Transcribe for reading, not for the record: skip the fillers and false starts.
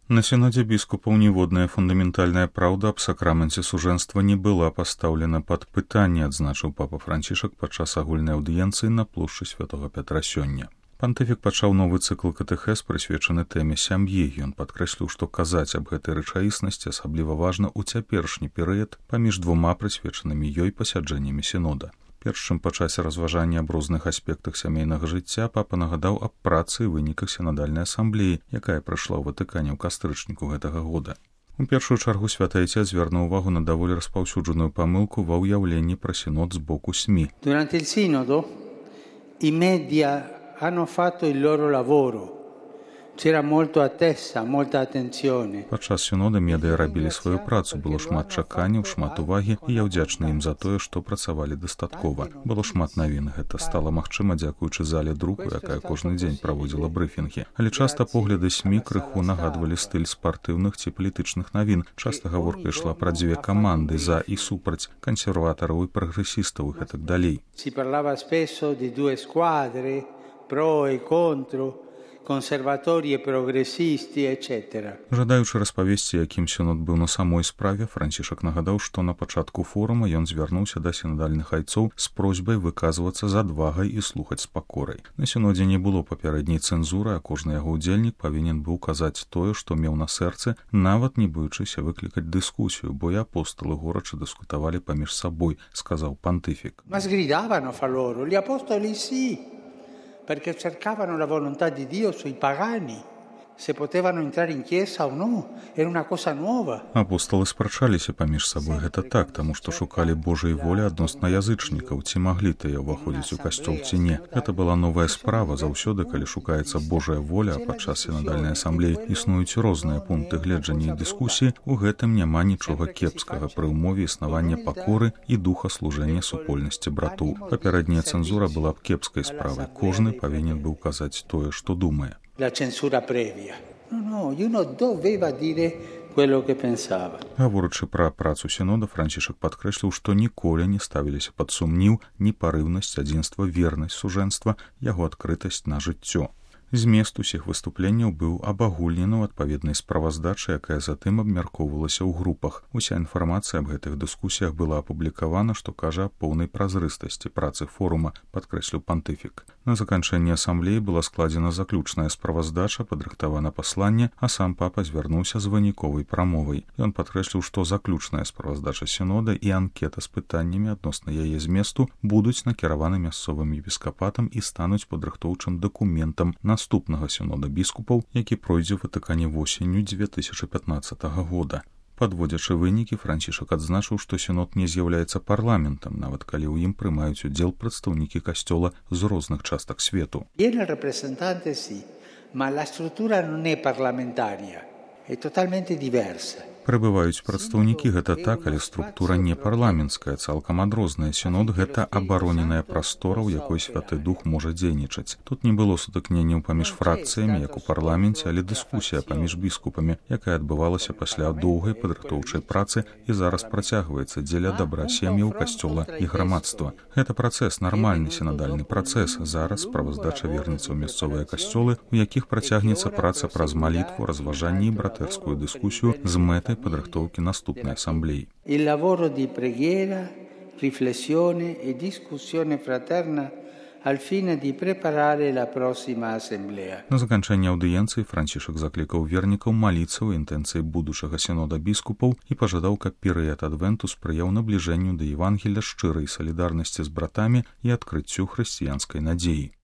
На сінодзе біскупаў ніводная фундаментальная праўда аб сакраменце сужэнства не была пастаўлена пад пытанне, адзначыў папа Францішак падчас агульнай аўдыенцыі на плошчы Святога Пятра сёння. Пантыфік пачаў новы цыкл катэхез, прысвечаны тэме сям'і. Ён падкрэсліў, што казаць аб гэтай рэчаіснасці асабліва важна ў цяперашні перыяд паміж двума прысвечанымі ёй пасяджэннямі сінода. Перш чым пачаць разважанне аб розных аспектах сямейнага жыцця, папа нагадаў аб працы і выніках сінадальнай асамблеі, якая прайшла ў Ватыкане ў кастрычніку гэтага года. У першую чаргу святы Айцец звярнуў увагу на даволі распаўсюджаную памылку ва ўяўленні пра сінод з боку СМІ. Durante il sinodo i media hanno fatto il loro lavoro. C'era molto attesa, molta attenzione. Падчас сінода медыа рабілі сваю працу, было шмат чаканняў, шмат увагі, і я ўдзячны ім за тое, што працавалі дастаткова. Было шмат навін, гэта стала магчыма дзякуючы зале друку, якая кожны дзень праводзіла брыфінгі. Але часта погляды СМІ крыху нагадвалі стыль спартыўных ці палітычных навін. Часта гаворка ішла пра дзве каманды, за і супраць, кансерватараў і прагрэсістаў і гэтак далей. Si parlava spesso di due squadre, pro e contro. Консерваторі, прогресісти, etc. Жадаючы распавесці, якім сінод быў на самой справе, Францішак нагадаў, што на пачатку форума ён звярнуўся да сінадальных айцоў з просьбай выказвацца з адвагай і слухаць з пакорай. На сінодзе не было папярэдняй цэнзуры, а кожны яго ўдзельнік павінен быў казаць тое, што меў на сэрцы, нават не боючыся выклікаць дыскусію, бо і апосталы горача дыскутавалі паміж сабой, сказаў пантыфік. Ma sgridavano fra loro, gli apostoli sì. Perché cercavano la volontà di Dio sui pagani, se potevano entrare in chiesa o no, era una cosa nuova. Апосталы спрачаліся паміж сабой, гэта так, таму што шукалі Божай волі адносна язычнікаў, ці маглі тыя ўваходзіць у касцёл ці не. Гэта была новая справа, заўсёды, калі шукаецца Божая воля, а падчас сінадальнай асамблеі існуюць розныя пункты гледжання і дыскусіі, у гэтым няма нічога кепскага пры ўмове існавання пакоры і духа служэння супольнасці братоў. Папярэдняя цэнзура была б кепскай справай, кожны павінен быў казаць тое, што думае. La censura previa. No, uno doveva dire quello che pensava. Гаворачы пра працу сінода, Францішак падкрэсліў, што ніколі не ставіліся пад сумніў ні парыўнасць, адзінства, вернасць сужэнства, яго адкрытасць на жыццё. Змест усіх выступленняў быў абагульнены ў адпаведнай справаздачы, якая затым абмяркоўвалася ў групах. Уся інфармацыя аб гэтых дыскусіях была апублікавана, што кажа аб поўнай празрыстасці працы форума, падкрэсліў пантыфік. На заканчэнні асамблеі была складзена заключная справаздача, падрыхтавана пасланне, а сам папа звярнуўся з выніковай прамовай. Ён падкрэсліў, што заключная справаздача сінода і анкета з пытаннямі адносна яе зместу будуць накіраваны мясцовым епіскапатам і стануць падрыхтоўчым дакументам наступнага сінода біскупаў, які пройдзе ў Ватыкане восенню 2015 года. Падводзячы вынікі, Францішак адзначыў, што сінод не з'яўляецца парламентам, нават калі ў ім прымаюць удзел прадстаўнікі касцёла з розных частак свету. Viene il rappresentante sì, ma la struttura non è parlamentaria, è totalmente diversa. Прыбываюць прадстаўнікі, гэта так, але структура не парламенцкая, цалкам адрозная. Сінод — гэта абароненая прастора, у якой Святы Дух можа дзейнічаць. Тут не было сутыкненняў паміж фракцыямі, як у парламенце, але дыскусія паміж біскупамі, якая адбывалася пасля доўгай падрыхтоўчай працы і зараз працягваецца дзеля дабра сем'яў, касцёла і грамадства. Гэта працэс, нармальны сінадальны працэс. Зараз справаздача вернецца ў мясцовыя касцёлы, у якіх працягнецца праца праз малітву, разважанне і братэрскую дыскусію з мэтай падрыхтоўкі наступнай асамблеі. Il lavoro di preghiera, riflessione e discussione fraterna al fine di preparare la prossima assemblea. На заканчэнне аўдыенцыі Францішак заклікаў вернікаў маліцца ў інтэнцыі будучага сінода біскупаў і пажадаў, каб перыяд адвенту спрыяў набліжэнню да Евангелля, шчырай салідарнасці з братамі і адкрыццю хрысціянскай надзеі.